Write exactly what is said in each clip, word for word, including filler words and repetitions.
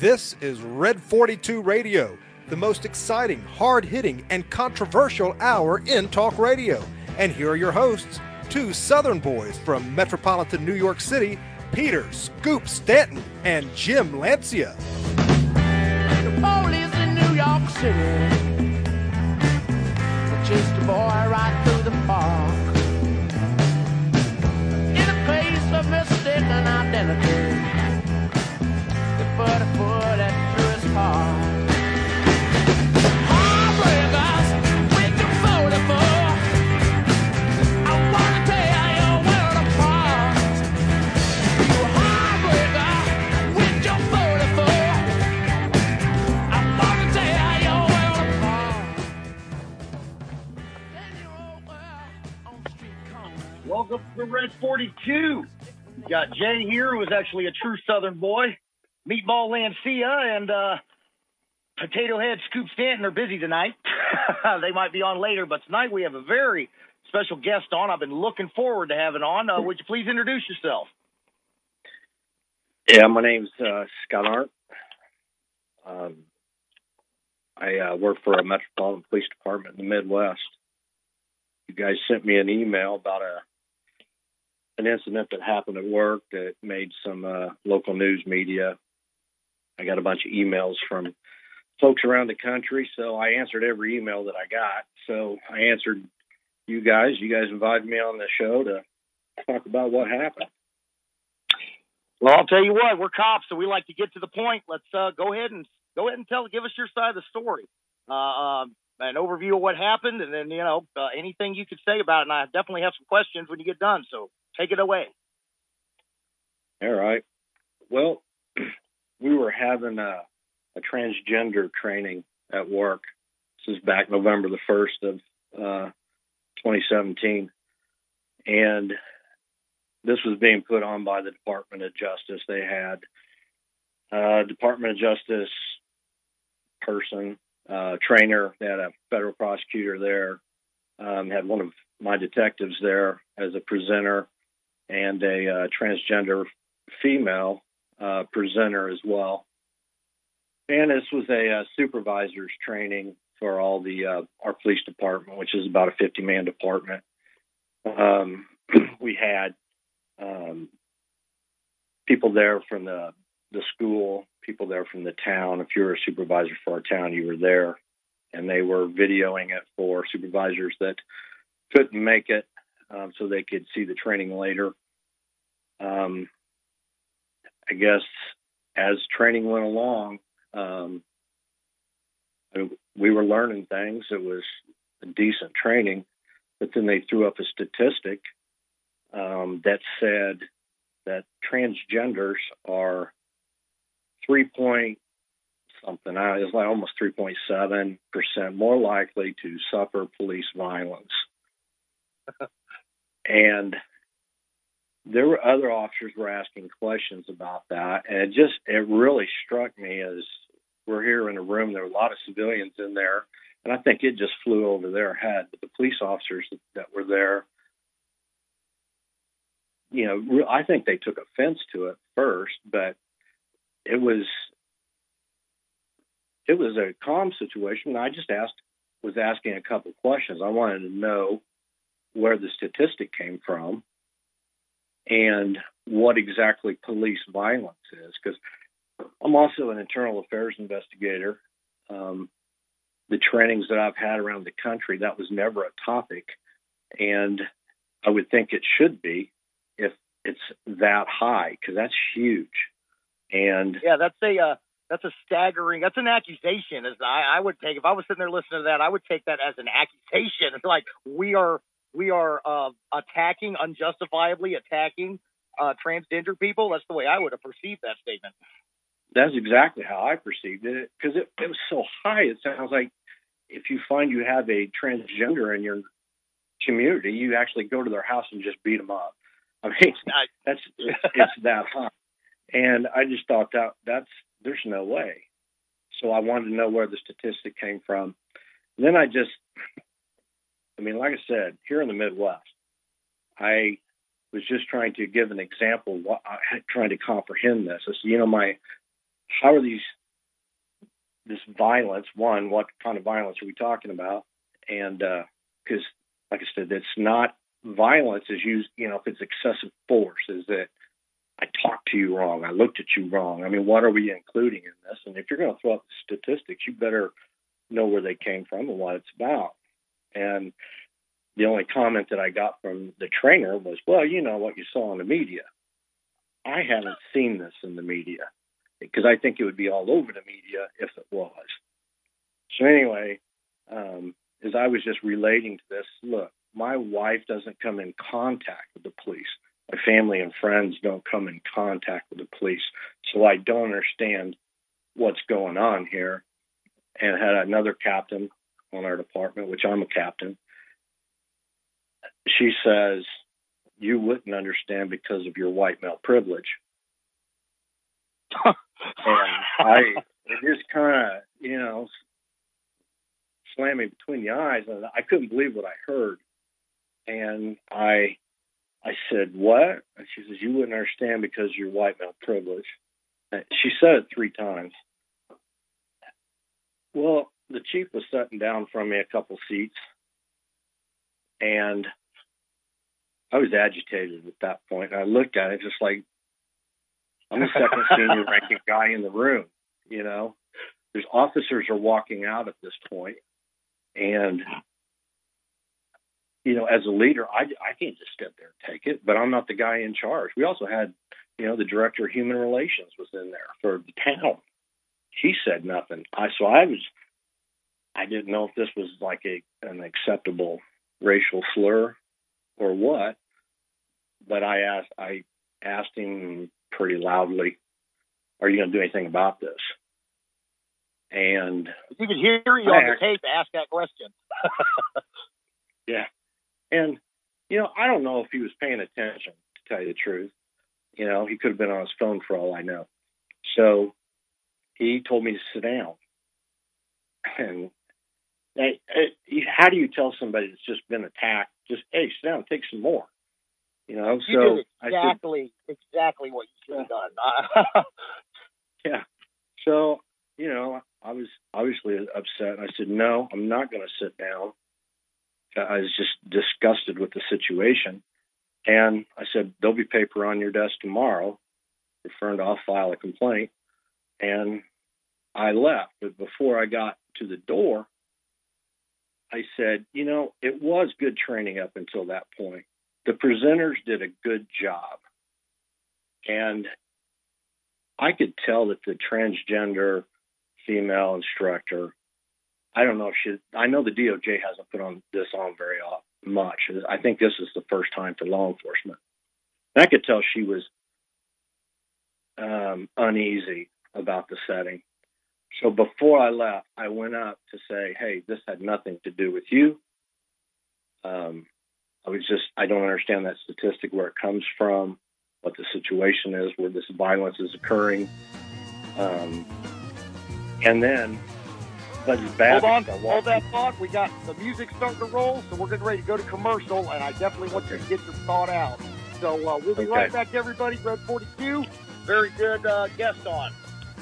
This is Red forty-two Radio, the most exciting, hard-hitting, and controversial hour in talk radio. And here are your hosts, two Southern boys from metropolitan New York City, Peter Scoop Stanton and Jim Lancia. The police in New York City chased a boy right through the park in a case of mistaken identity. They put a bullet through his heart. Heartbreakers with the forty-four. I wanna tear your world apart. You heartbreaker with your forty-four. I wanna tear your world apart. Then you roll well on the street corner. Welcome to Red forty-two. We got Jay here, who is actually a true Southern boy. Meatball Lancia and uh, Potato Head Scoop Stanton are busy tonight. They might be on later, but tonight we have a very special guest on. I've been looking forward to having on. Uh, would you please introduce yourself? Yeah, my name's uh, Scott Arndt. Um, I uh, work for a Metropolitan Police Department in the Midwest. You guys sent me an email about a an incident that happened at work that made some uh, local news media. I got a bunch of emails from folks around the country, so I answered every email that I got. So I answered you guys. You guys invited me on the show to talk about what happened. Well, I'll tell you what, we're cops, so we like to get to the point. Let's uh, go ahead and go ahead and tell, give us your side of the story. Uh, um, an overview of what happened, and then, you know, uh, anything you could say about it. And I definitely have some questions when you get done, so take it away. All right. Well, we were having a, a transgender training at work. This is back November the first of uh, twenty seventeen. And this was being put on by the Department of Justice. They had a Department of Justice person, uh, trainer. They had a federal prosecutor there. Um, had one of my detectives there as a presenter, and a uh, transgender female uh, presenter as well. And this was a uh, supervisor's training for all the uh, our police department, which is about a fifty-man department. Um, we had um, people there from the the school, people there from the town. If you were a supervisor for our town, you were there, and they were videoing it for supervisors that couldn't make it, um, so they could see the training later. Um, I guess as training went along, um, we were learning things. It was a decent training, but then they threw up a statistic um, that said that transgenders are three point something, uh, it's like almost three point seven percent more likely to suffer police violence. And there were other officers were asking questions about that, and it just it really struck me as we're here in a room. There were a lot of civilians in there, and I think it just flew over their head. But the police officers that were there, you know, I think they took offense to it first, but it was it was a calm situation. I just asked was asking a couple questions. I wanted to know where the statistic came from and what exactly police violence is, because I'm also an internal affairs investigator. Um, the trainings that I've had around the country, that was never a topic, and I would think it should be if it's that high, because that's huge. And yeah, that's a uh, that's a staggering. That's an accusation. As I, I would take if I was sitting there listening to that, I would take that as an accusation. It's like we are. We are uh, attacking, unjustifiably attacking uh, transgender people. That's the way I would have perceived that statement. That's exactly how I perceived it, because it, it was so high. It sounds like if you find you have a transgender in your community, you actually go to their house and just beat them up. I mean, that's it's, it's that high. And I just thought that that's there's no way. So I wanted to know where the statistic came from. And then I just. I mean, like I said, here in the Midwest, I was just trying to give an example, what, trying to comprehend this. It's, you know, my how are these, this violence, one, what kind of violence are we talking about? And because, uh, like I said, it's not violence is used, you know, if it's excessive force, is that I talked to you wrong, I looked at you wrong. I mean, what are we including in this? And if you're going to throw out the statistics, you better know where they came from and what it's about. And the only comment that I got from the trainer was, well, you know what you saw in the media. I haven't seen this in the media because I think it would be all over the media if it was. So anyway, um, as I was just relating to this, look, my wife doesn't come in contact with the police. My family and friends don't come in contact with the police. So I don't understand what's going on here. And had another captain on our department, which I'm a captain. She says, you wouldn't understand because of your white male privilege. And I, it just kind of, you know, slammed me between the eyes. And I couldn't believe what I heard. And I, I said, what? And she says, you wouldn't understand because of your white male privilege. And she said it three times. Well, the chief was sitting down from me a couple seats, and I was agitated at that point. I looked at it just like, I'm the second senior ranking guy in the room, you know. There's officers are walking out at this point, and, you know, as a leader, I, I can't just sit there and take it, but I'm not the guy in charge. We also had, you know, the director of human relations was in there for the town. He said nothing. I so I was, I didn't know if this was like a an acceptable racial slur or what, but I asked I asked him pretty loudly, "Are you going to do anything about this?" And you could hear you on the tape ask that question. Yeah, and you know I don't know if he was paying attention, to tell you the truth. You know, he could have been on his phone for all I know. So he told me to sit down. And hey, hey, how do you tell somebody that's just been attacked, just, hey, sit down, take some more? You know, you so did exactly, I said, exactly what you should have done. Yeah. So, you know, I was obviously upset. I said, no, I'm not going to sit down. I was just disgusted with the situation. And I said, there'll be paper on your desk tomorrow, referring to I'll file a complaint. And I left. But before I got to the door, I said, you know, it was good training up until that point. The presenters did a good job. And I could tell that the transgender female instructor, I don't know if she, I know the D O J hasn't put on this on very much. I think this is the first time for law enforcement. And I could tell she was um, uneasy about the setting. So before I left, I went up to say, hey, this had nothing to do with you. Um, I was just, I don't understand that statistic, where it comes from, what the situation is, where this violence is occurring. Um, and then, but it's bad. Hold on, hold that thought. We got the music starting to roll, so we're getting ready to go to commercial, and I definitely want you to get your thought out. So uh, we'll be okay. Right back, everybody. Red forty-two, very good uh, guest on.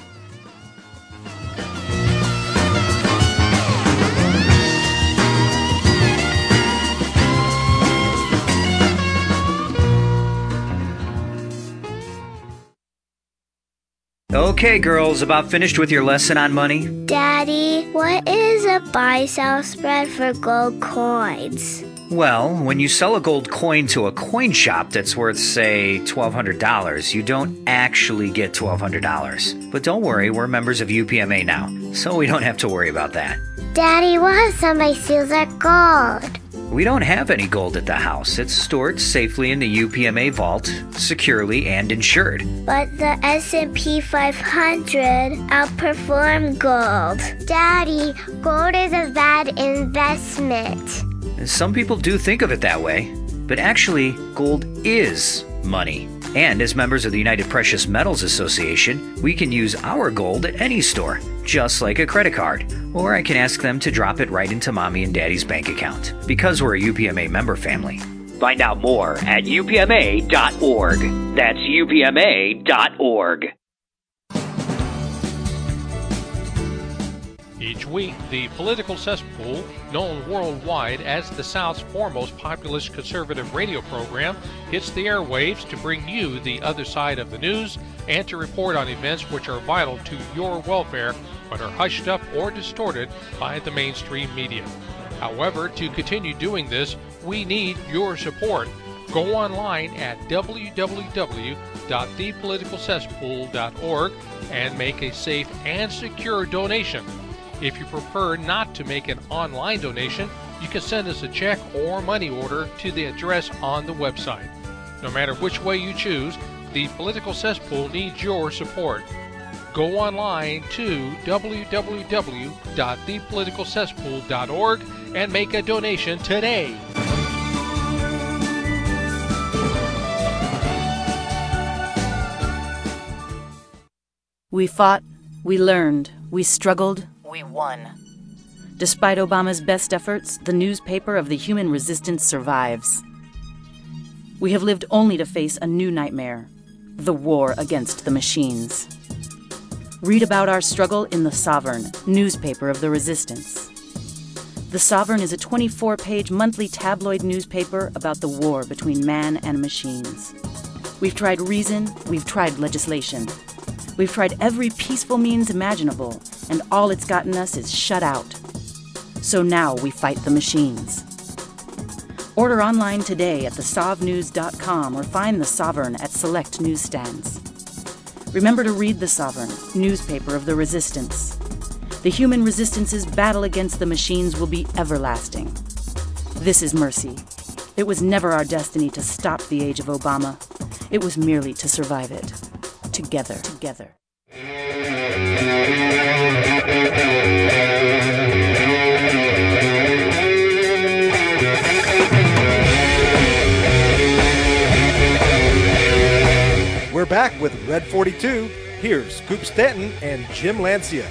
Okay, girls, about finished with your lesson on money? Daddy, what is a buy-sell spread for gold coins? Well, when you sell a gold coin to a coin shop that's worth, say, twelve hundred dollars, you don't actually get twelve hundred dollars. But don't worry, we're members of U P M A now, so we don't have to worry about that. Daddy, what if somebody steals our gold? We don't have any gold at the house. It's stored safely in the U P M A vault, securely and insured. But the S and P five hundred outperformed gold. Daddy, gold is a bad investment. Some people do think of it that way, but actually, gold is money. And as members of the United Precious Metals Association, we can use our gold at any store, just like a credit card. Or I can ask them to drop it right into Mommy and Daddy's bank account, because we're a U P M A member family. Find out more at U P M A dot org. That's U P M A dot org. Each week, the Political Cesspool, known worldwide as the South's foremost populist conservative radio program, hits the airwaves to bring you the other side of the news and to report on events which are vital to your welfare but are hushed up or distorted by the mainstream media. However, to continue doing this, we need your support. Go online at w w w dot the political cesspool dot org and make a safe and secure donation. If you prefer not to make an online donation, you can send us a check or money order to the address on the website. No matter which way you choose, the Political Cesspool needs your support. Go online to w w w dot the political cesspool dot org and make a donation today. We fought, we learned, we struggled, we won. Despite Obama's best efforts, the newspaper of the human resistance survives. We have lived only to face a new nightmare, the war against the machines. Read about our struggle in The Sovereign, newspaper of the resistance. The Sovereign is a twenty-four page monthly tabloid newspaper about the war between man and machines. We've tried reason, we've tried legislation. We've tried every peaceful means imaginable, and all it's gotten us is shut out. So now we fight the machines. Order online today at the sov news dot com or find The Sovereign at select newsstands. Remember to read The Sovereign, newspaper of the resistance. The human resistance's battle against the machines will be everlasting. This is mercy. It was never our destiny to stop the age of Obama. It was merely to survive it. Together, together. We're back with Red forty-two. Here's Scoop Stanton and Jim Lancia.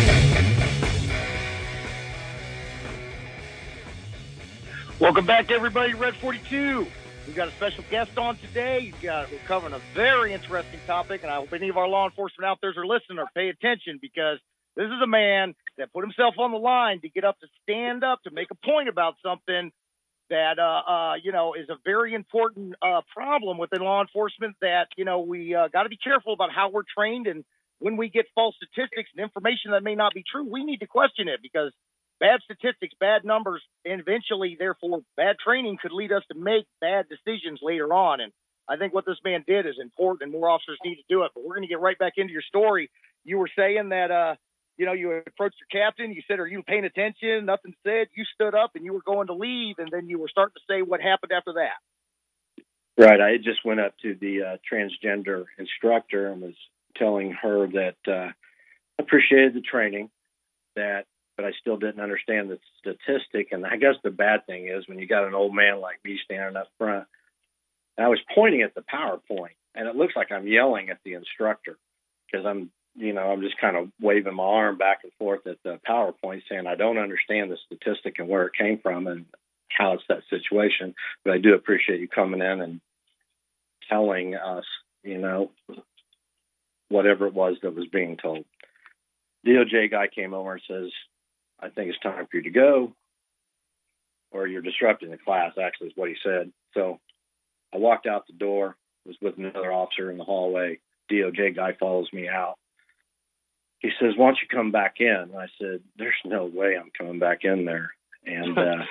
Welcome back, everybody. Red forty-two. We've got a special guest on today. You've got, we're covering a very interesting topic, and I hope any of our law enforcement out there are listening or pay attention, because this is a man that put himself on the line to get up, to stand up, to make a point about something that, uh, uh, you know, is a very important uh, problem within law enforcement, that, you know, we uh, got to be careful about how we're trained, and when we get false statistics and information that may not be true, we need to question it, because bad statistics, bad numbers, and eventually, therefore, bad training could lead us to make bad decisions later on. And I think what this man did is important, and more officers need to do it. But we're going to get right back into your story. You were saying that, uh, you know, you approached your captain. You said, are you paying attention? Nothing said. You stood up, and you were going to leave, and then you were starting to say what happened after that. Right. I just went up to the uh, transgender instructor and was telling her that uh, I appreciated the training, that but I still didn't understand the statistic. And I guess the bad thing is when you got an old man like me standing up front, I was pointing at the PowerPoint, and it looks like I'm yelling at the instructor, because I'm, you know, I'm just kind of waving my arm back and forth at the PowerPoint saying, I don't understand the statistic and where it came from and how it's that situation. But I do appreciate you coming in and telling us, you know, whatever it was that was being told. D O J guy came over and says, I think it's time for you to go, or you're disrupting the class, actually is what he said. So I walked out the door, was with another officer in the hallway. D O J guy follows me out. He says, why don't you come back in? And I said, there's no way I'm coming back in there. And uh,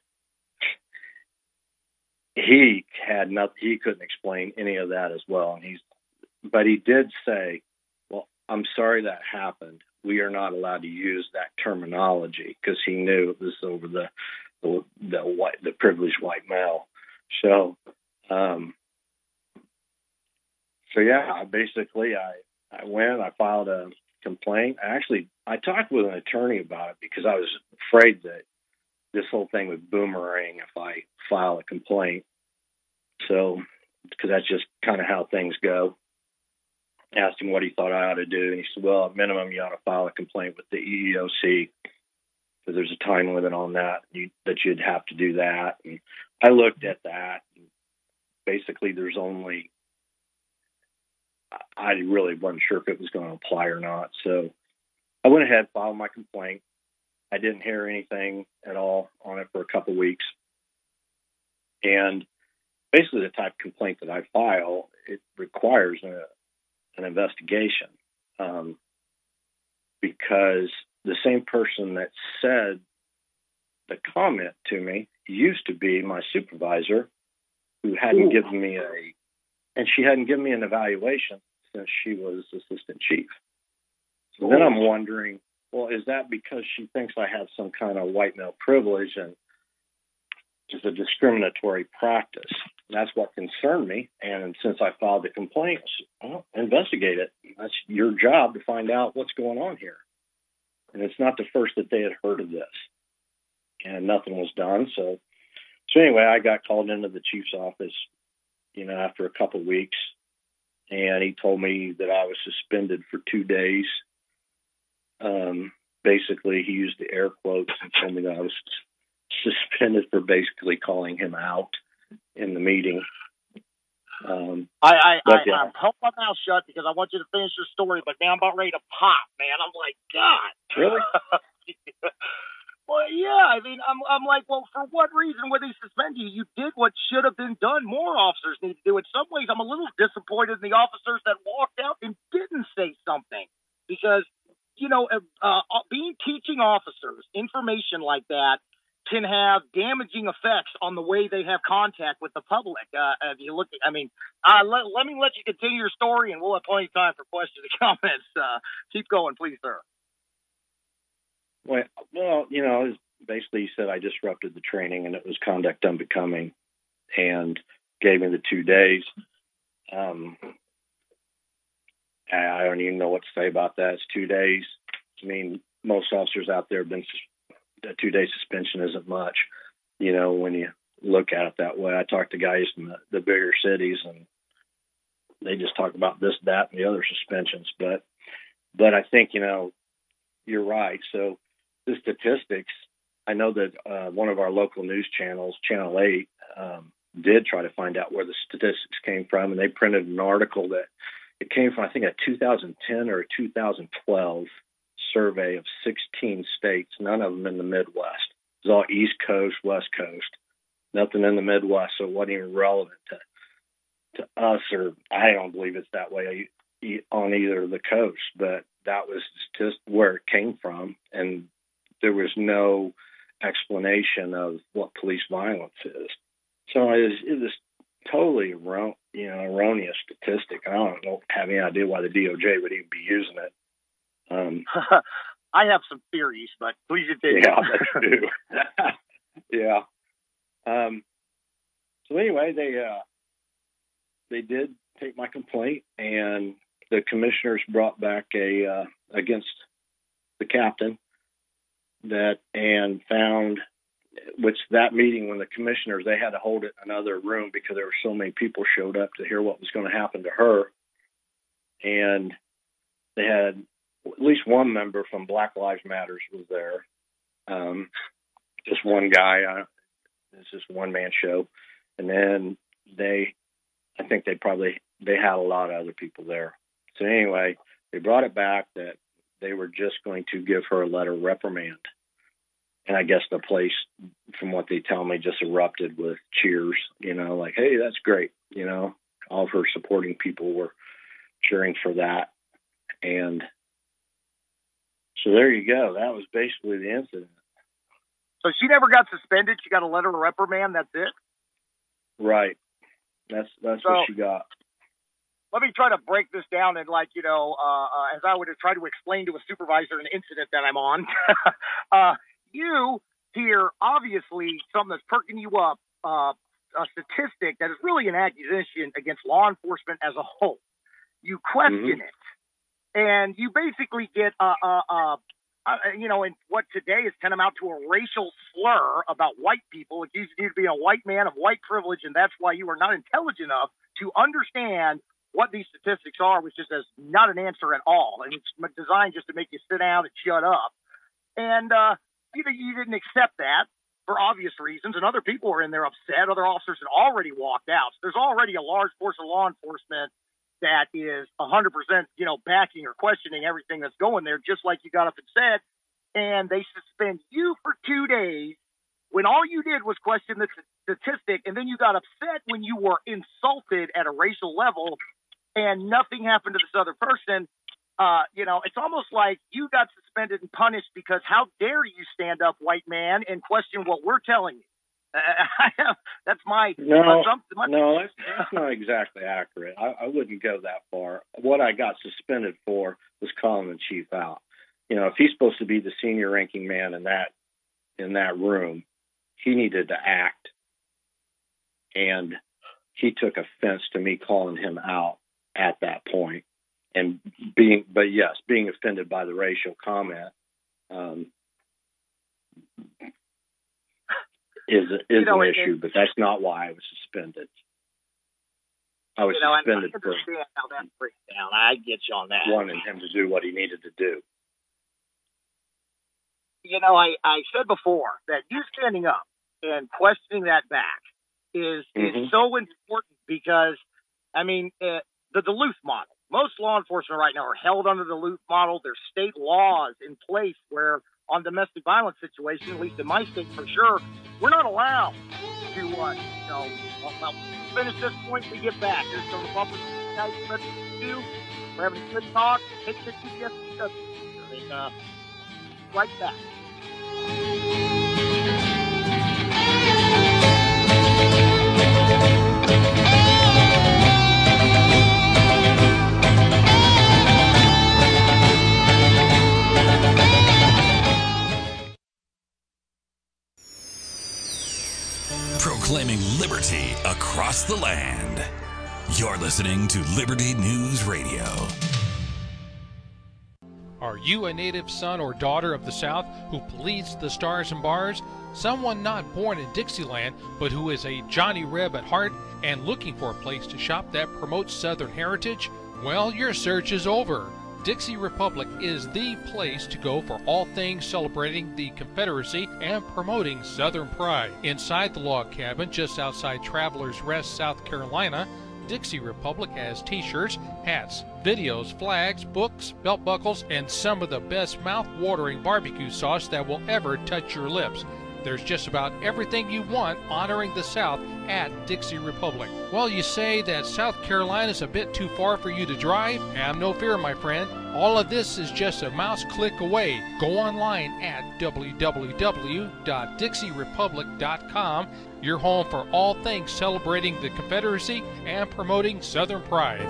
he had nothing, he couldn't explain any of that as well. And he's, but he did say, well, I'm sorry that happened. We are not allowed to use that terminology, because he knew it was over the the, the white, the privileged white male. So, um, so yeah, basically, I I went, I filed a complaint. I actually I talked with an attorney about it, because I was afraid that this whole thing would boomerang if I file a complaint. So, because that's just kind of how things go. Asked him what he thought I ought to do, and he said, well, at minimum, you ought to file a complaint with the E E O C, because there's a time limit on that, you, that you'd have to do that. And I looked at that. And basically, there's only, I really wasn't sure if it was going to apply or not. So I went ahead, filed my complaint. I didn't hear anything at all on it for a couple weeks. And basically the type of complaint that I file, it requires a, an investigation. Um, because the same person that said the comment to me used to be my supervisor, who hadn't Ooh. given me a, and she hadn't given me an evaluation since she was assistant chief. So Ooh. Then I'm wondering, well, is that because she thinks I have some kind of white male privilege and it's a discriminatory practice? That's what concerned me. And since I filed the complaint, well, investigate it. That's your job to find out what's going on here. And it's not the first that they had heard of this. And nothing was done. So, so anyway, I got called into the chief's office, you know, after a couple of weeks. And he told me that I was suspended for two days. Um, basically, he used the air quotes and told me that I was suspended for basically calling him out in the meeting. Um, I, I, I, yeah. I held my mouth shut because I want you to finish your story, but now I'm about ready to pop, man. I'm like, God. Really? Well, yeah. I mean, I'm, I'm like, well, for what reason would they suspend you? You did what should have been done. More officers need to do. In some ways, I'm a little disappointed in the officers that walked out and didn't say something because, you know, uh, being teaching officers information like that can have damaging effects on the way they have contact with the public. Uh, if you look at, I mean, uh, let, let me let you continue your story and we'll have plenty of time for questions and comments. Uh, keep going, please, sir. Well, well, you know, it was basically he said I disrupted the training and it was conduct unbecoming and gave me the two days. Um, I don't even know what to say about that. It's two days. I mean, most officers out there have been a two-day suspension isn't much, you know, when you look at it that way. I talk to guys in the, the bigger cities, and they just talk about this, that, and the other suspensions. But, but I think, you know, you're right. So the statistics, I know that uh, one of our local news channels, Channel eight, um, did try to find out where the statistics came from, and they printed an article that it came from, I think, a two thousand ten or a two thousand twelve survey of sixteen states, none of them in the Midwest. It was all East Coast, West Coast, nothing in the Midwest, so it wasn't even relevant to, to us, or I don't believe it's that way on either of the coasts, but that was just where it came from, and there was no explanation of what police violence is. So it was, it was totally wrong, you know, erroneous statistic. I don't know, have any idea why the D O J would even be using it. Um, I have some theories, but please continue. Yeah, that's true. yeah. Um, so anyway, they uh, they did take my complaint, and the commissioners brought back a uh, against the captain that and found, which that meeting when the commissioners, they had to hold it in another room because there were so many people showed up to hear what was going to happen to her, and they had at least one member from Black Lives Matters was there. Um, just one guy. Uh, it's just a one-man show. And then they, I think they probably, they had a lot of other people there. So anyway, they brought it back that they were just going to give her a letter of reprimand. And I guess the place, from what they tell me, just erupted with cheers, you know, like, hey, that's great. You know, all of her supporting people were cheering for that. And so there you go. That was basically the incident. So she never got suspended. She got a letter of reprimand. That's it. Right. That's that's so, what she got. Let me try to break this down and, like, you know, uh, uh, as I would have tried to explain to a supervisor an incident that I'm on. uh, you hear obviously something that's perking you up, uh, a statistic that is really an accusation against law enforcement as a whole. You question mm-hmm. it. And you basically get, uh, uh, uh, uh, you know, in what today is tantamount to a racial slur about white people, accusing you of being a white man of white privilege, and that's why you are not intelligent enough to understand what these statistics are, which is as not an answer at all. And it's designed just to make you sit down and shut up. And uh, you, you didn't accept that for obvious reasons, and other people were in there upset. Other officers had already walked out. So there's already a large force of law enforcement that is one hundred percent, you know, backing or questioning everything that's going there, just like you got up and said, and they suspend you for two days when all you did was question the statistic, and then you got upset when you were insulted at a racial level and nothing happened to this other person. Uh, you know, it's almost like you got suspended and punished because how dare you stand up, white man, and question what we're telling you. Uh, that's my no, my, no, that's, that's not exactly accurate. I, I wouldn't go that far. What I got suspended for was calling the chief out. You know, if he's supposed to be the senior ranking man in that in that room, he needed to act, and he took offense to me calling him out at that point. And being, but yes, being offended by the racial comment um, is is you know, an it, issue, but that's not why I was suspended. I was you know, suspended I understand for how that breaks down. I get you on that. Wanting him to do what he needed to do. You know, I, I said before that you standing up and questioning that back is mm-hmm. is so important because, I mean, uh, the Duluth model. Most law enforcement right now are held under the Duluth model. There's state laws in place where on domestic violence situations, at least in my state for sure, we're not allowed to, uh, you know, well, well, finish this point we get back. There's some Republicans guys let's do. We're having a good talk. Take the T S P W. And, uh, right back. Proclaiming liberty across the land. You're listening to Liberty News Radio. Are you a native son or daughter of the South who bleeds the stars and bars? Someone not born in Dixieland, but who is a Johnny Reb at heart and looking for a place to shop that promotes Southern heritage? Well, your search is over. Dixie Republic is the place to go for all things celebrating the Confederacy and promoting Southern pride. Inside the log cabin just outside Travelers Rest, South Carolina, Dixie Republic has t-shirts, hats, videos, flags, books, belt buckles, and some of the best mouth-watering barbecue sauce that will ever touch your lips. There's just about everything you want honoring the South at Dixie Republic. Well, you say that South Carolina's a bit too far for you to drive? Have no fear, my friend. All of this is just a mouse click away. Go online at w w w dot dixie republic dot com, your home for all things celebrating the Confederacy and promoting Southern pride.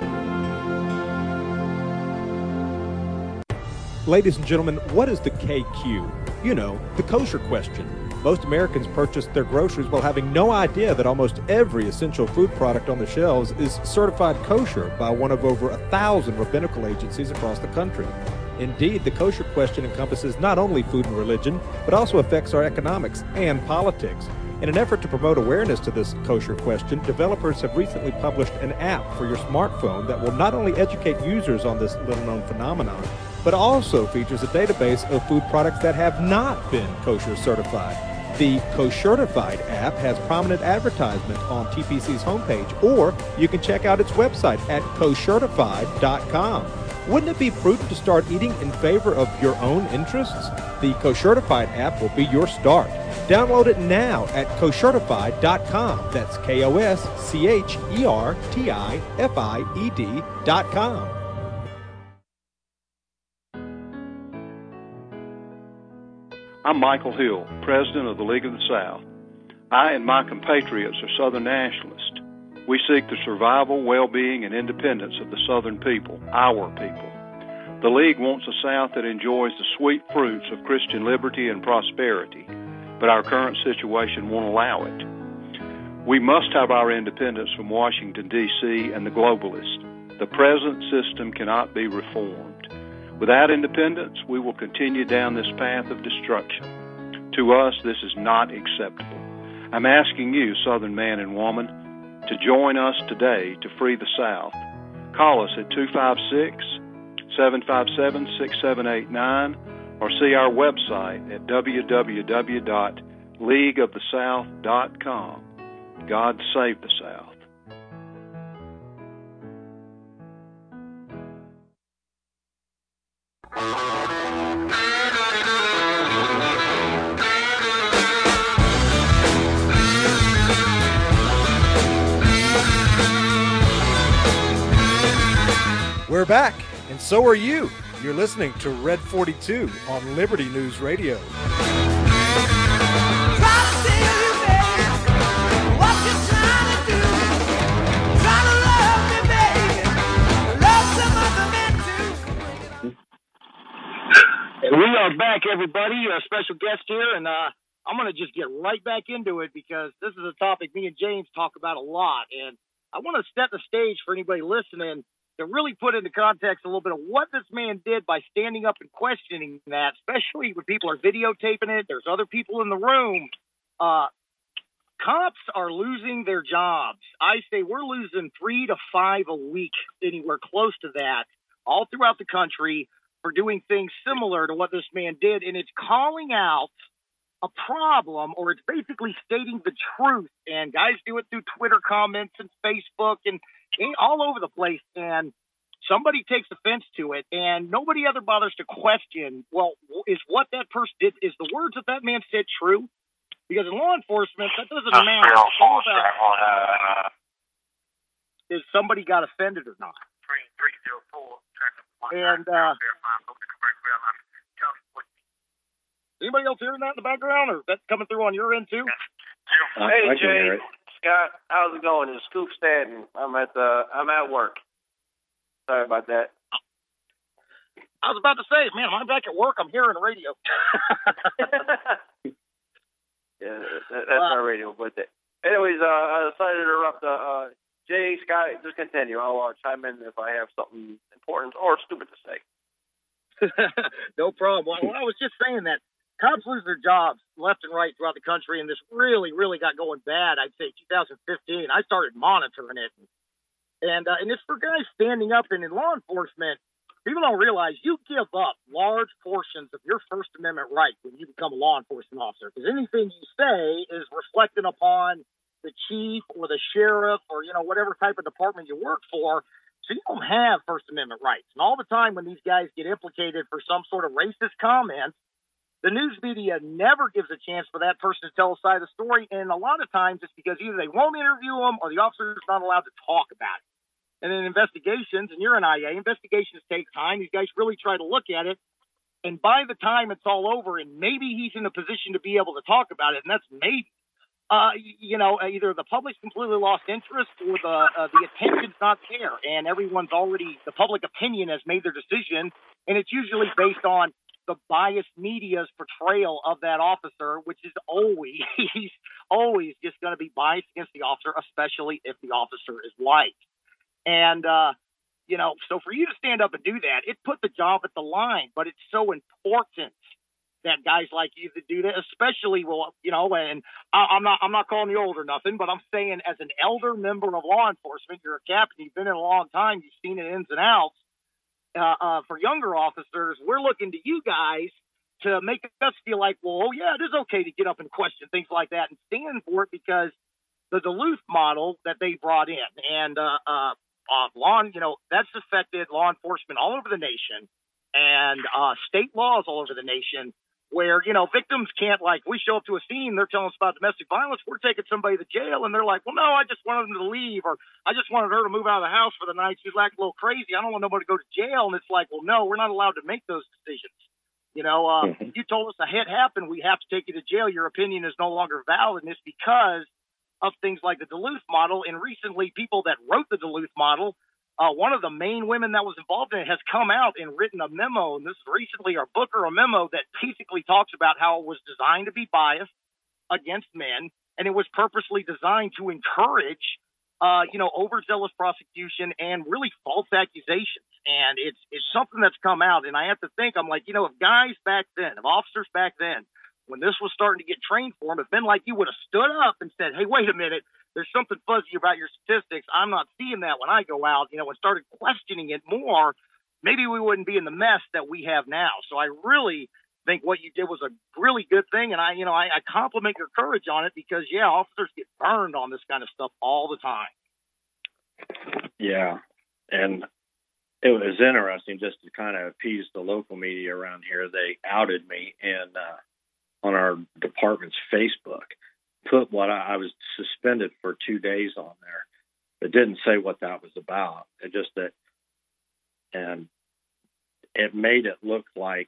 Ladies and gentlemen, what is the K Q? You know, the kosher question. Most Americans purchase their groceries while having no idea that almost every essential food product on the shelves is certified kosher by one of over a thousand rabbinical agencies across the country. Indeed, the kosher question encompasses not only food and religion, but also affects our economics and politics. In an effort to promote awareness to this kosher question, developers have recently published an app for your smartphone that will not only educate users on this little-known phenomenon, but also features a database of food products that have not been kosher certified. The Koshertified app has prominent advertisement on T P C's homepage, or you can check out its website at koshertified dot com. Wouldn't it be prudent to start eating in favor of your own interests? The Koshertified app will be your start. Download it now at koshertified dot com. That's K O S C H E R T I F I E D dot com. I'm Michael Hill, President of the League of the South. I and my compatriots are Southern nationalists. We seek the survival, well-being, and independence of the Southern people, our people. The League wants a South that enjoys the sweet fruits of Christian liberty and prosperity, but our current situation won't allow it. We must have our independence from Washington, D C and the globalists. The present system cannot be reformed. Without independence, we will continue down this path of destruction. To us, this is not acceptable. I'm asking you, Southern man and woman, to join us today to free the South. Call us at two five six, seven five seven, six seven eight nine or see our website at w w w dot league of the south dot com. God save the South. We're back, and so are you. You're listening to Red forty-two on Liberty News Radio. And we are back, everybody. A special guest here, and uh, I'm going to just get right back into it because this is a topic me and James talk about a lot. And I want to set the stage for anybody listening to really put into context a little bit of what this man did by standing up and questioning that, especially when people are videotaping it. There's other people in the room. Uh, cops are losing their jobs. I say we're losing three to five a week, anywhere close to that, all throughout the country, for doing things similar to what this man did. And it's calling out a problem, or it's basically stating the truth. And guys do it through Twitter comments and Facebook and, and all over the place. And somebody takes offense to it, and nobody ever bothers to question, well, is what that person did, is the words that that man said true? Because in law enforcement, that doesn't matter. It's all about, is somebody got offended or not? And uh, anybody else hearing that in the background, or that's coming through on your end too? Uh, hey Jay, Scott, how's it going? It's Scoop Stanton. I'm at the I'm at work. Sorry about that. I was about to say, man, I'm back at work. I'm hearing the radio. Yeah, that, that's uh, our radio. But the, anyways, uh, I decided to interrupt. Uh, uh, Jay, Scott, just continue. I'll uh, chime in if I have something important or stupid to say. No problem. Well, I was just saying that cops lose their jobs left and right throughout the country, and this really, really got going bad. I'd say two thousand fifteen. I started monitoring it, and uh, and it's for guys standing up and in law enforcement. People don't realize you give up large portions of your First Amendment right when you become a law enforcement officer, because anything you say is reflecting upon the chief or the sheriff or, you know, whatever type of department you work for. So you don't have First Amendment rights. And all the time when these guys get implicated for some sort of racist comment, the news media never gives a chance for that person to tell a side of the story. And a lot of times it's because either they won't interview them or the officer is not allowed to talk about it. And in investigations, and you're an I A, investigations take time. These guys really try to look at it. And by the time it's all over, and maybe he's in a position to be able to talk about it, and that's maybe, uh, you know, either the public's completely lost interest or the uh, the attention's not there. And everyone's already, the public opinion has made their decision. And it's usually based on the biased media's portrayal of that officer, which is always, always just going to be biased against the officer, especially if the officer is white. And, uh, you know, so for you to stand up and do that, it put the job at the line, but it's so important that guys like you to do that, especially, well, you know, and I, I'm not, I'm not calling you old or nothing, but I'm saying as an elder member of law enforcement, you're a captain, you've been in a long time, you've seen it ins and outs. Uh, uh, for younger officers, we're looking to you guys to make us feel like, well, oh yeah, it is okay to get up and question things like that and stand for it, because the Duluth model that they brought in and, uh, uh, Uh, law, you know, that's affected law enforcement all over the nation, and uh, state laws all over the nation, where, you know, victims can't, like, we show up to a scene, they're telling us about domestic violence, we're taking somebody to jail, and they're like, well, no, I just wanted them to leave, or I just wanted her to move out of the house for the night, she's like a little crazy, I don't want nobody to go to jail. And it's like, well, no, we're not allowed to make those decisions. You know, uh, mm-hmm. You told us a hit happened, we have to take you to jail, your opinion is no longer valid, and it's because of things like the Duluth model. And recently, people that wrote the Duluth model, uh, one of the main women that was involved in it has come out and written a memo, and this is recently our book, or a memo that basically talks about how it was designed to be biased against men, and it was purposely designed to encourage, uh, you know, overzealous prosecution and really false accusations. And it's it's something that's come out, and I have to think, I'm like, you know, if guys back then, if officers back then, when this was starting to get trained for him, if men like you would have stood up and said, hey, wait a minute, there's something fuzzy about your statistics, I'm not seeing that when I go out, you know, and started questioning it more, maybe we wouldn't be in the mess that we have now. So I really think what you did was a really good thing. And I, you know, I, I compliment your courage on it, because, yeah, officers get burned on this kind of stuff all the time. Yeah. And it was interesting, just to kind of appease the local media around here. They outed me and, uh, on our department's Facebook, put what I, I was suspended for two days on there. It didn't say what that was about. It just that and it made it look like,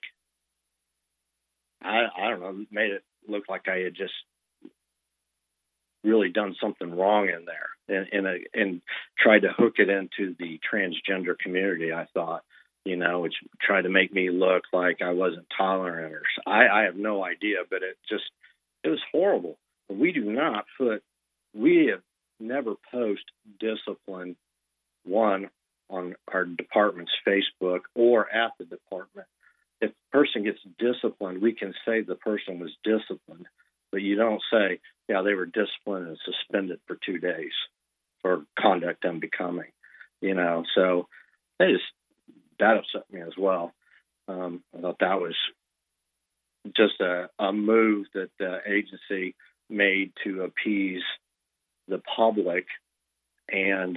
I, I don't know, it made it look like I had just really done something wrong in there, and and, a, and tried to hook it into the transgender community. I thought, you know, which tried to make me look like I wasn't tolerant, or I, I have no idea, but it just, it was horrible. We do not put, we have never post discipline, one, on our department's Facebook or at the department. If the person gets disciplined, we can say the person was disciplined, but you don't say, yeah, they were disciplined and suspended for two days for conduct unbecoming, you know. So they just, that upset me as well. Um, I thought that was just a, a move that the agency made to appease the public and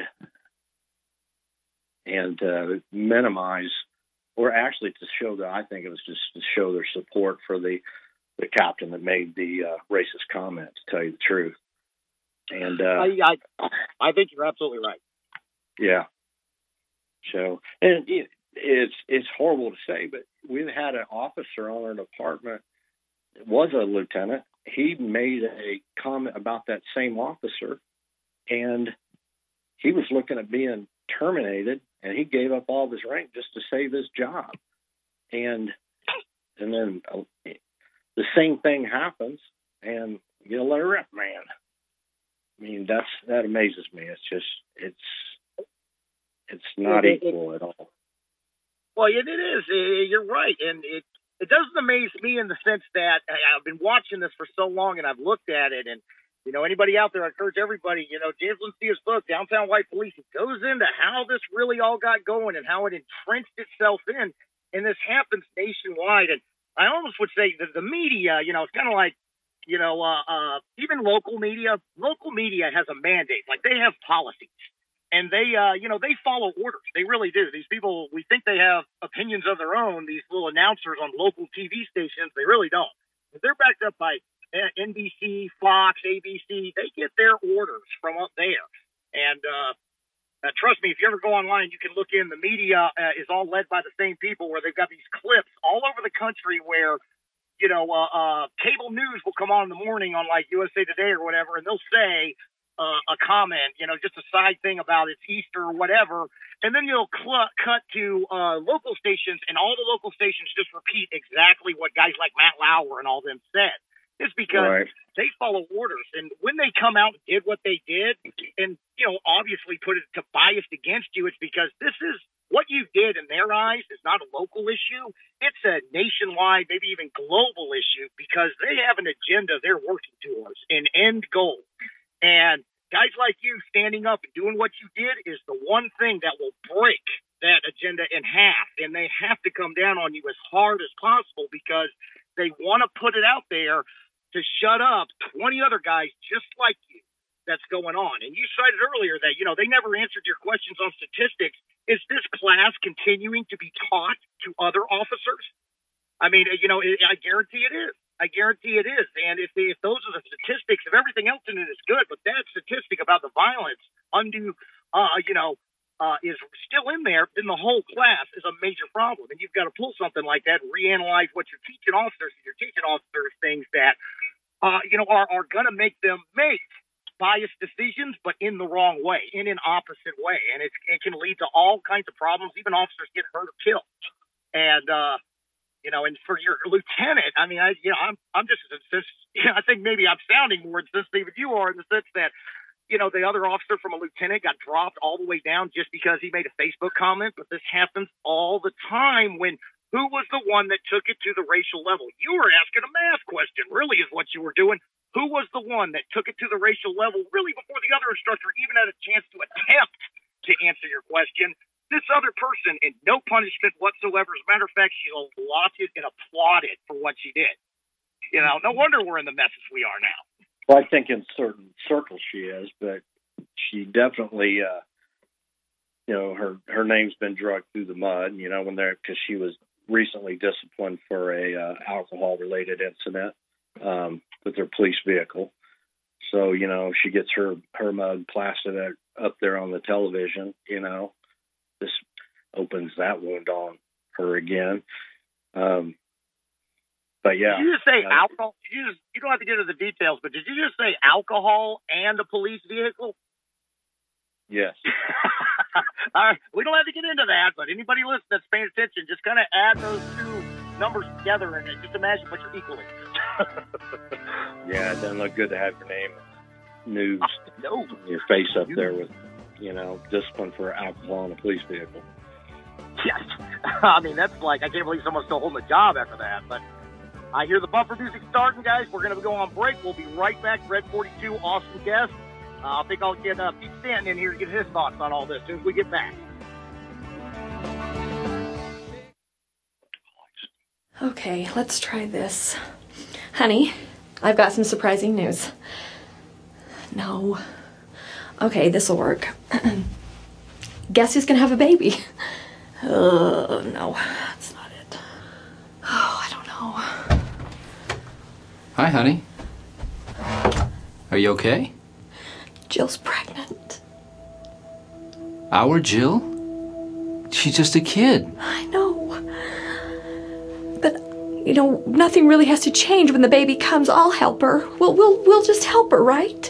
and uh, minimize, or actually to show that, I think it was just to show their support for the, the captain that made the uh, racist comment, to tell you the truth. And uh, I, I, I think you're absolutely right. Yeah. So, and it, it's it's horrible to say, but we've had an officer on our department, it was a lieutenant. He made a comment about that same officer, and he was looking at being terminated, and he gave up all of his rank just to save his job. And and then uh, the same thing happens, and you let her rip, man. I mean, that's that amazes me. It's just it's it's not it, equal it, at all. Well, it, it is. You're right, and it it doesn't amaze me in the sense that I've been watching this for so long, and I've looked at it, and you know, anybody out there, I encourage everybody, you know, James Lencia's book, Downtown White Police, it goes into how this really all got going and how it entrenched itself in, and this happens nationwide. And I almost would say that the media, you know, it's kind of like, you know, uh, uh, even local media, local media has a mandate, like they have policies, and they, uh, you know, they follow orders. They really do. These people, we think they have opinions of their own, these little announcers on local T V stations, they really don't. They're backed up by N B C, Fox, A B C, they get their orders from up there. And uh, uh, trust me, if you ever go online, you can look in. The media uh, is all led by the same people, where they've got these clips all over the country where, you know, uh, uh, cable news will come on in the morning on like U S A Today or whatever, and they'll say uh, a comment, you know, just a side thing about it's Easter or whatever. And then you'll cl- cut to uh, local stations, and all the local stations just repeat exactly what guys like Matt Lauer and all them said. It's because right. they follow orders. And when they come out and did what they did, and, you know, obviously put it to biased against you, it's because this is what you did in their eyes is not a local issue. It's a nationwide, maybe even global issue, because they have an agenda they're working towards, an end goal. And guys like you standing up and doing what you did is the one thing that will break that agenda in half. And they have to come down on you as hard as possible, because they want to put it out there to shut up twenty other guys just like you that's going on. And you cited earlier that, you know, they never answered your questions on statistics. Is this class continuing to be taught to other officers? I mean, you know, I guarantee it is. I guarantee it is. And if they, if those are the statistics, if everything else in it is good, but that statistic about the violence, undue, uh, you know, uh, is still in there, then the whole class is a major problem. And you've got to pull something like that and reanalyze what you're teaching officers. You're teaching officers things that, uh, you know, are, are going to make them make biased decisions, but in the wrong way, in an opposite way. And it's, it can lead to all kinds of problems. Even officers get hurt or killed. And, uh, you know, and for your lieutenant, I mean, I, you know, I'm, I'm just, you know, I think maybe I'm sounding more insensitive than you are, in the sense that, you know, the other officer from a lieutenant got dropped all the way down just because he made a Facebook comment. But this happens all the time. When who was the one that took it to the racial level? You were asking a math question, really, is what you were doing. Who was the one that took it to the racial level, really, before the other instructor even had a chance to attempt to answer your question? This other person, and no punishment whatsoever. As a matter of fact, she lauded and applauded for what she did. You know, no wonder we're in the messes we are now. Well, I think in certain circles she is, but she definitely, uh, you know, her, her name's been dragged through the mud, you know, when they're, because she was recently disciplined for a uh, alcohol-related incident um, with her police vehicle. So, you know, she gets her, her mug plastered up there on the television, you know. This opens that wound on her again. Um, but yeah. Did you just say uh, alcohol? Did you just, you don't have to get into the details, but did you just say alcohol and a police vehicle? Yes. All right, we don't have to get into that, but anybody listening that's paying attention, just kind of add those two numbers together and just imagine what you're equaling. Yeah, it doesn't look good to have your name news, no. your face up there with, you know, discipline for alcohol in a police vehicle. Yes. I mean, that's like, I can't believe someone's still holding a job after that, but I hear the bumper music starting, guys. We're going to go on break. We'll be right back. Red forty-two, awesome guest. Uh, I think I'll get uh, Pete Stanton in here to get his thoughts on all this as soon as we get back. Okay, let's try this. Honey, I've got some surprising news. No. Okay, this'll work. Guess who's gonna have a baby? Oh, no, that's not it. Oh, I don't know. Hi, honey. Are you okay? Jill's pregnant. Our Jill? She's just a kid. I know. But, you know, nothing really has to change when the baby comes. I'll help her. We'll, we'll, we'll just help her, right?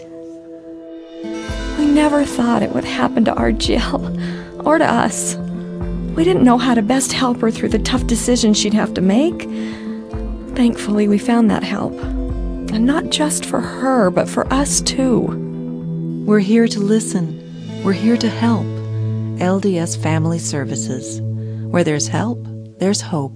We never thought it would happen to our Jill, or to us. We didn't know how to best help her through the tough decisions she'd have to make. Thankfully, we found that help. And not just for her, but for us, too. We're here to listen. We're here to help. L D S Family Services. Where there's help, there's hope.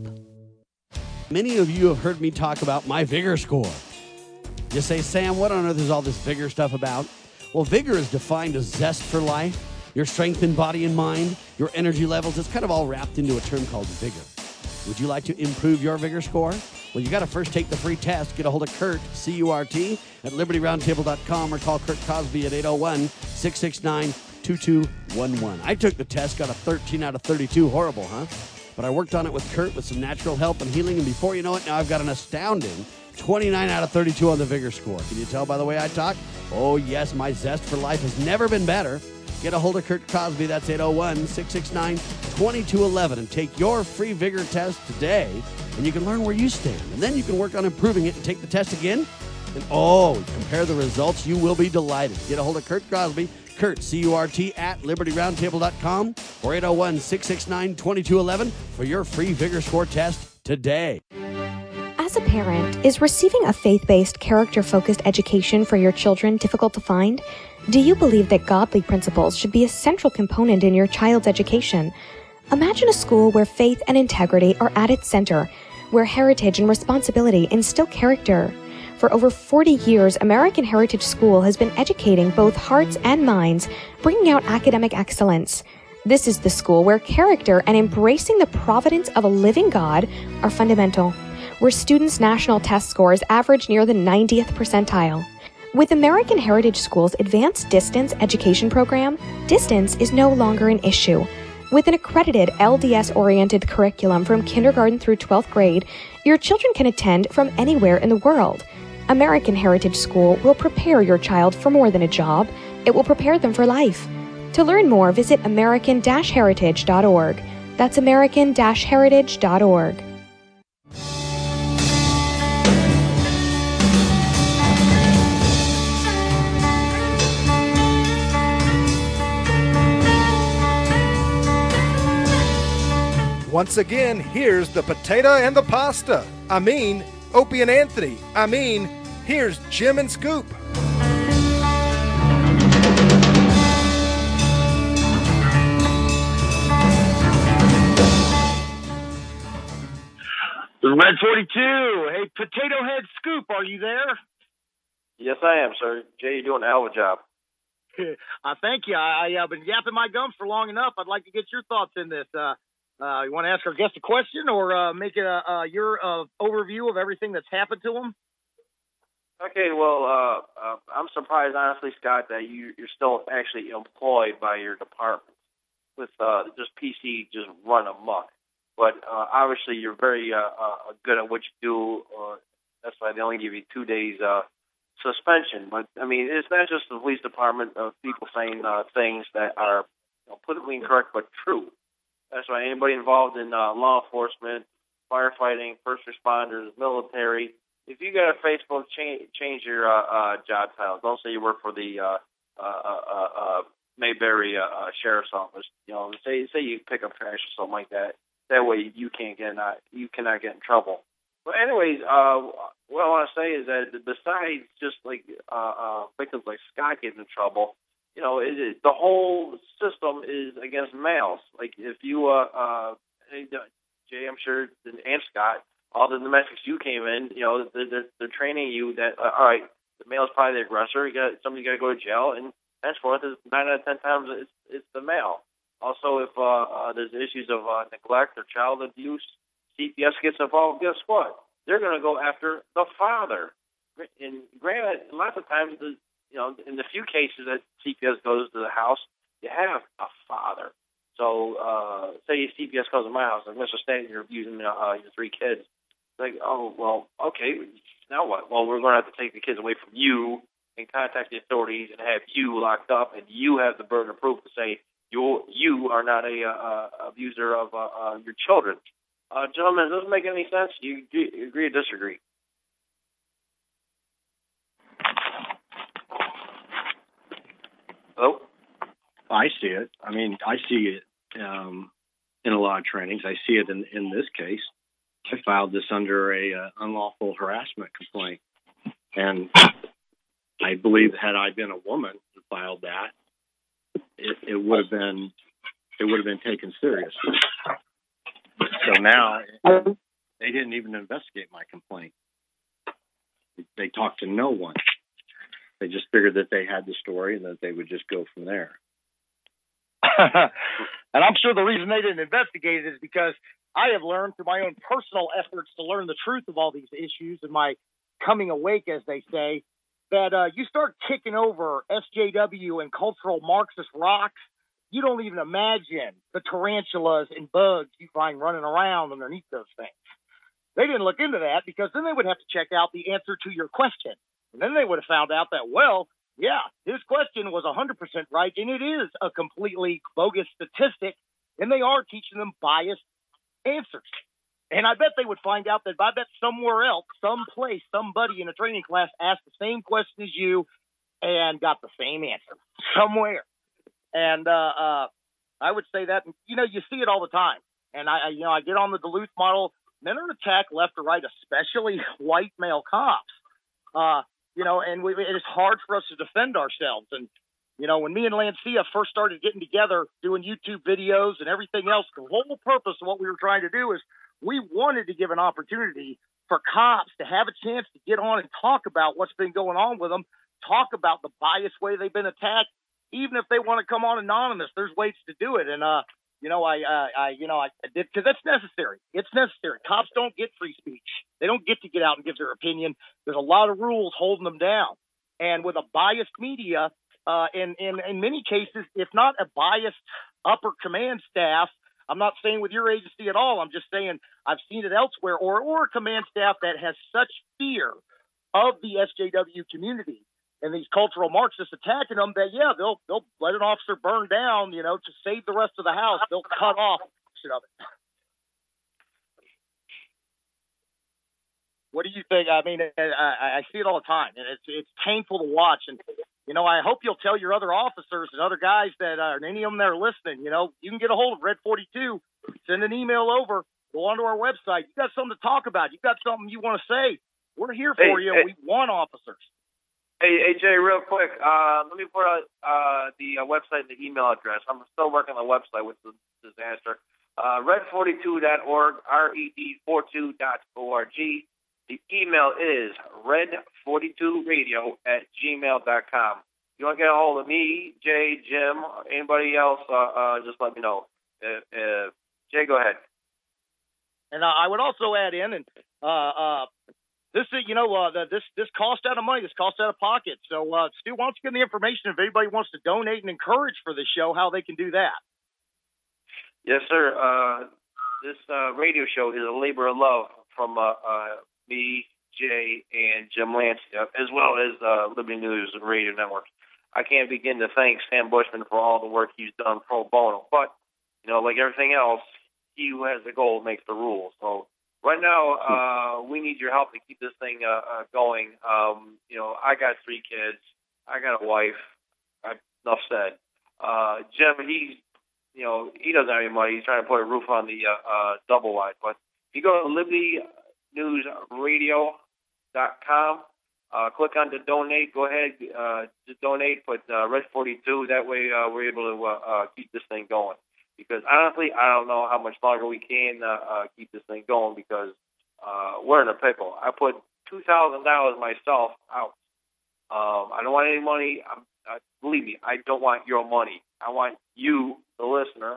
Many of you have heard me talk about my Vigor score. You say, Sam, what on earth is all this Vigor stuff about? Well, Vigor is defined as zest for life, your strength in body and mind, your energy levels. It's kind of all wrapped into a term called Vigor. Would you like to improve your Vigor score? Well, you got to first take the free test. Get a hold of Kurt, C U R T, at liberty roundtable dot com or call Kurt Cosby at eight oh one, six six nine, two two one one. I took the test, got a thirteen out of thirty-two. Horrible, huh? But I worked on it with Kurt with some natural help and healing, and before you know it, now I've got an astounding twenty-nine out of thirty-two on the Vigor score. Can you tell by the way I talk? Oh, yes, my zest for life has never been better. Get a hold of Kurt Cosby. That's eight oh one, six six nine, two two one one, and take your free Vigor test today, and you can learn where you stand. And then you can work on improving it and take the test again. And, oh, compare the results. You will be delighted. Get a hold of Kurt Cosby, Kurt, C U R T, at liberty roundtable dot com or eight oh one, six six nine, two two one one for your free Vigor score test today. As a parent, is receiving a faith-based, character-focused education for your children difficult to find? Do you believe that godly principles should be a central component in your child's education? Imagine a school where faith and integrity are at its center, where heritage and responsibility instill character. For over forty years, American Heritage School has been educating both hearts and minds, bringing out academic excellence. This is the school where character and embracing the providence of a living God are fundamental, where students' national test scores average near the ninetieth percentile. With American Heritage School's Advanced Distance Education Program, distance is no longer an issue. With an accredited L D S-oriented curriculum from kindergarten through twelfth grade, your children can attend from anywhere in the world. American Heritage School will prepare your child for more than a job. It will prepare them for life. To learn more, visit american dash heritage dot org. That's american dash heritage dot org. Once again, here's the potato and the pasta. I mean, Opie and Anthony. I mean, here's Jim and Scoop. Red forty-two. Hey, Potato Head Scoop, are you there? Yes, I am, sir. Jay, you're doing a hell of a job. I thank you. I, I've been yapping my gums for long enough. I'd like to get your thoughts in this. Uh, uh, you want to ask our guest a question or uh, make a, uh, your uh, overview of everything that's happened to him? Okay, well, uh, uh, I'm surprised, honestly, Scott, that you, you're still actually employed by your department with uh, just P C just run amok. But uh, obviously, you're very uh, uh, good at what you do. Uh, that's why they only give you two days uh, suspension. But, I mean, it's not just the police department of people saying uh, things that are you know, politically incorrect but true. That's right. Anybody involved in uh, law enforcement, firefighting, first responders, military. If you got a Facebook, change change your uh, uh, job title. Don't say you work for the uh, uh, uh, uh, Mayberry uh, uh, Sheriff's Office. You know, say say you pick up trash or something like that. That way you can't get not you cannot get in trouble. But anyways, uh, what I want to say is that besides just like uh, uh, victims like Scott getting in trouble, you know, it, it, the whole system is against males. Like if you, uh, uh, Jay, I'm sure, and Scott, all the domestics you came in, you know, they're, they're, they're training you that, uh, all right, the male's probably the aggressor. You got somebody got to go to jail, and henceforth, is nine out of ten times it's, it's the male. Also, if uh, uh, there's issues of uh, neglect or child abuse, C P S gets involved. Guess what? They're going to go after the father. And granted, lots of times, the, you know, in the few cases that C P S goes to the house, you have a father. So, uh, say C P S comes to my house, and Mister Stanton, you're abusing uh, your three kids. It's like, oh, well, okay, now what? Well, we're going to have to take the kids away from you and contact the authorities and have you locked up, and you have the burden of proof to say you you are not a uh, abuser of uh, uh, your children. Uh, gentlemen, does it make any sense? Do you, do you agree or disagree? Hello? I see it. I mean, I see it um, in a lot of trainings. I see it in, in this case. I filed this under a uh, unlawful harassment complaint, and I believe had I been a woman who filed that, it, it would have been it would have been taken seriously. So now they didn't even investigate my complaint. They talked to no one. They just figured that they had the story and that they would just go from there. And I'm sure the reason they didn't investigate it is because I have learned through my own personal efforts to learn the truth of all these issues and my coming awake, as they say, that uh, you start kicking over S J W and cultural Marxist rocks, you don't even imagine the tarantulas and bugs you find running around underneath those things. They didn't look into that because then they would have to check out the answer to your question. And then they would have found out that, well, yeah, his question was one hundred percent right, and it is a completely bogus statistic, and they are teaching them biased answers. And I bet they would find out that I bet somewhere else, someplace, somebody in a training class asked the same question as you and got the same answer somewhere. And uh, uh, I would say that, you know, you see it all the time. And I, I you know, I get on the Duluth model, men are attacked left or right, especially white male cops. Uh, you know, and we, it is hard for us to defend ourselves. And, you know, when me and Lancia first started getting together, doing YouTube videos and everything else, the whole purpose of what we were trying to do is we wanted to give an opportunity for cops to have a chance to get on and talk about what's been going on with them, talk about the biased way they've been attacked. Even if they want to come on anonymous, there's ways to do it. And, uh, you know, I, uh, I, you know, I did, cause that's necessary. It's necessary. Cops don't get free speech. They don't get to get out and give their opinion. There's a lot of rules holding them down. And with a biased media, uh, in, in, in many cases, if not a biased upper command staff, I'm not saying with your agency at all. I'm just saying I've seen it elsewhere, or, or a command staff that has such fear of the S J W community and these cultural Marxists attacking them that, yeah, they'll they'll let an officer burn down, you know, to save the rest of the house. They'll cut off shit of it. What do you think? I mean, I, I see it all the time, and it's it's painful to watch. And, you know, I hope you'll tell your other officers and other guys that are, and any of them that are listening, you know, you can get a hold of Red forty-two, send an email over, go onto our website. You got something to talk about. You got something you want to say. We're here for hey, you. Hey. We want officers. Hey, hey, Jay, real quick, uh, let me put out uh, the uh, website and the email address. I'm still working on the website with the disaster. Uh, red forty-two dot org, R E D forty-two dot org. The email is red forty-two radio at gmail dot com. If you want to get a hold of me, Jay, Jim, anybody else, uh, uh, just let me know. Uh, uh, Jay, go ahead. And uh, I would also add in, and uh, uh, this is, you know, uh, the, this this cost out of money, this cost out of pocket. So, uh, Stu, why don't you give me the information if anybody wants to donate and encourage for the show, how they can do that? Yes, sir. Uh, this uh, radio show is a labor of love from uh, uh, me, Jay, and Jim Lancia, as well as uh, Liberty News Radio Network. I can't begin to thank Sam Bushman for all the work he's done pro bono, but you know, like everything else, he who has the goal makes the rules. So right now, uh, we need your help to keep this thing uh, uh, going. Um, you know, I got three kids. I got a wife. I, enough said. Uh, Jim, he's, you know, he doesn't have any money. He's trying to put a roof on the uh, uh, double wide. But if you go to liberty news radio dot com, uh, click on the donate. Go ahead, uh, just donate. Put uh, Red forty-two. That way, uh, we're able to uh, uh, keep this thing going. Because honestly, I don't know how much longer we can uh, uh, keep this thing going because uh, we're in a pickle. I put two thousand dollars myself out. Um, I don't want any money. I'm, uh, believe me, I don't want your money. I want you, the listener,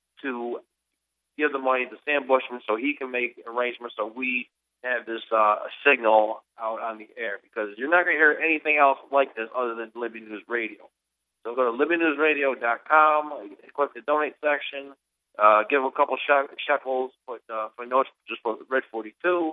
to give the money to Sam Bushman so he can make arrangements so we have this uh, signal out on the air. Because you're not going to hear anything else like this other than Liberty News Radio. So go to liberty news radio dot com, click the donate section, uh, give a couple shekels, put uh, for notes, just put Red forty-two,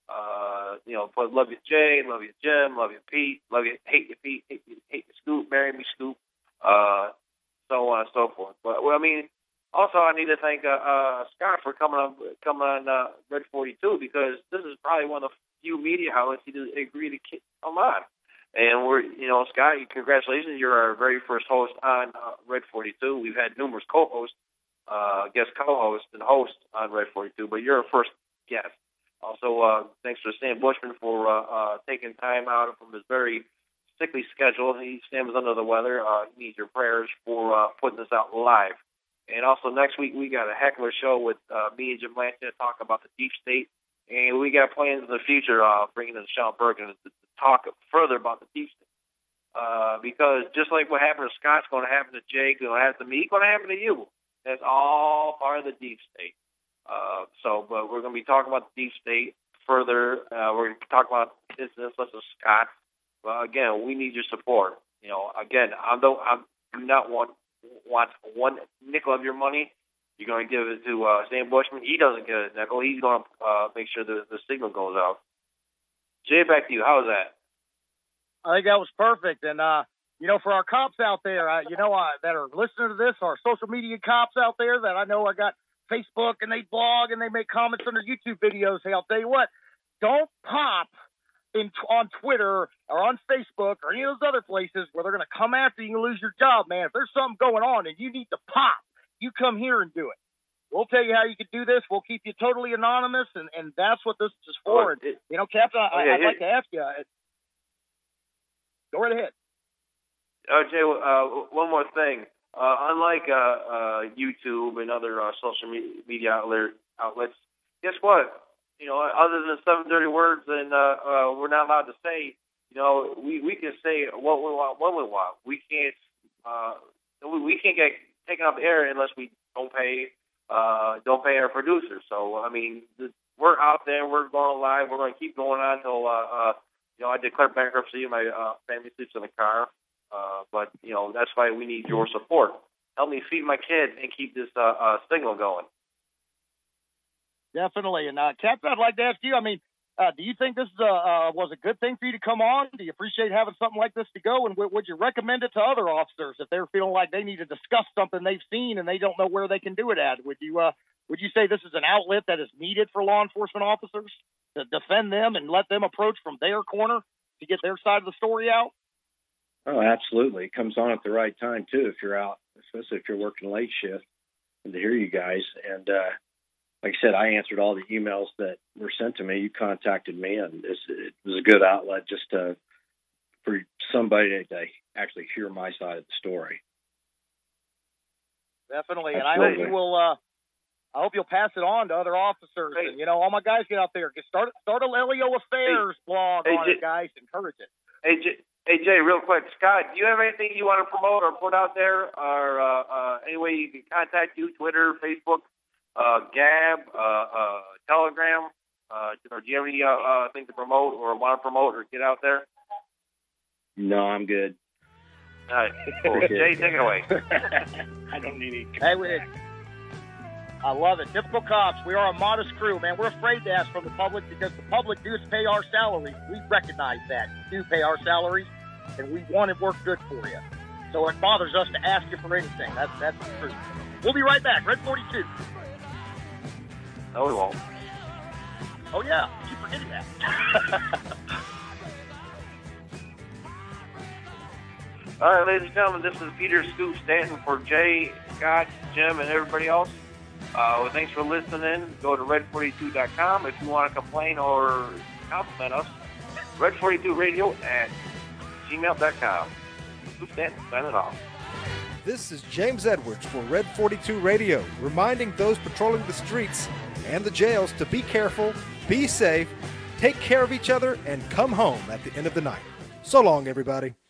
uh, you know, put love you Jay, love you Jim, love you Pete, love you, hate you Pete, hate you, hate you Scoop, marry me Scoop, uh, so on and so forth. But well, I mean, also I need to thank uh, uh, Scott for coming on, coming on uh, Red forty-two because this is probably one of the few media outlets he did agree to come on. And we're, you know, Scott, congratulations. You're our very first host on uh, Red forty-two. We've had numerous co-hosts, uh, guest co-hosts, and hosts on Red forty-two, but you're our first guest. Also, uh, thanks to Sam Bushman for uh, uh, taking time out from his very sickly schedule. He Sam is under the weather. Uh, he needs your prayers for uh, putting this out live. And also next week we got a heckler show with uh, me and Jim Lancia to talk about the deep state. And we got plans in the future, uh, bringing in Sean Bergen to, to talk further about the deep state. Uh, because just like what happened to Scott's going to happen to Jake, going to happen to me, going to happen to you. That's all part of the deep state. Uh, so, but we're going to be talking about the deep state further. Uh, we're going to talk about incidents such as Scott. Well, again, we need your support. You know, again, I don't, I do not want want one nickel of your money. You're going to give it to uh, Sam Bushman. He doesn't get a nickel. He's going to uh, make sure the, the signal goes out. Jay, back to you. How was that? I think that was perfect. And, uh, you know, for our cops out there, uh, you know, uh, that are listening to this, our social media cops out there that I know I got Facebook and they blog and they make comments under YouTube videos. Hey, I'll tell you what, don't pop in on Twitter or on Facebook or any of those other places where they're going to come after you and lose your job, man. If there's something going on and you need to pop, you come here and do it. We'll tell you how you can do this. We'll keep you totally anonymous, and, and that's what this is for. And, you know, Captain, I, oh, yeah, I'd yeah. like to ask you. Go right ahead. Uh, Jay, uh, one more thing. Uh, unlike uh, uh, YouTube and other uh, social me- media outlet, outlets, guess what? You know, other than seven dirty words, and uh, uh, we're not allowed to say. You know, we, we can say what we want, what we want. We can't. Uh, we, we can't get taken off the air unless we don't pay. Uh, don't pay our producers. So I mean, the, we're out there. We're going live. We're going to keep going on until uh, uh, you know I declare bankruptcy. My uh, family sleeps in the car. Uh, but you know that's why we need your support. Help me feed my kid and keep this uh, uh, signal going. Definitely. And uh, Captain, I'd like to ask you. I mean, uh, do you think this is a, uh, was a good thing for you to come on? Do you appreciate having something like this to go? And w- would you recommend it to other officers if they're feeling like they need to discuss something they've seen and they don't know where they can do it at? Would you uh, would you say this is an outlet that is needed for law enforcement officers to defend them and let them approach from their corner to get their side of the story out? Oh, absolutely. It comes on at the right time, too, if you're out, especially if you're working late shift, and to hear you guys. And uh, like I said, I answered all the emails that were sent to me. You contacted me, and it's, it was a good outlet just to, for somebody to actually hear my side of the story. Definitely. And Absolutely. I hope you will, uh, I hope you'll pass it on to other officers. Hey. And, you know, all my guys get out there. Get start, start a Lelio Affairs hey. blog hey, on J- it, guys. Encourage it. Hey, J- Hey, Jay, real quick. Scott, do you have anything you want to promote or put out there? Or uh, uh, any way you can contact you, Twitter, Facebook, uh, Gab, uh, uh, Telegram? Uh, or do you have any uh, uh, thing to promote or want to promote or get out there? No, I'm good. All right. Cool. Jay, take it away. I don't need any. Hey, we, I love it. Typical cops. We are a modest crew, man. We're afraid to ask from the public because the public does pay our salaries. We recognize that. You do pay our salaries, and we want to work good for you. So it bothers us to ask you for anything. That's that's the truth. We'll be right back. Red forty-two. No, we won't. Oh, yeah. Keep forgetting that. All right, ladies and gentlemen, this is Peter Scoop Stanton for Jay, Scott, Jim, and everybody else. Uh, well, thanks for listening. Go to red forty-two dot com if you want to complain or compliment us. red forty-two radio at gmail dot com. Scoop Stanton, signing off. This is James Edwards for Red forty-two Radio, reminding those patrolling the streets and the jails to be careful, be safe, take care of each other, and come home at the end of the night. So long, everybody.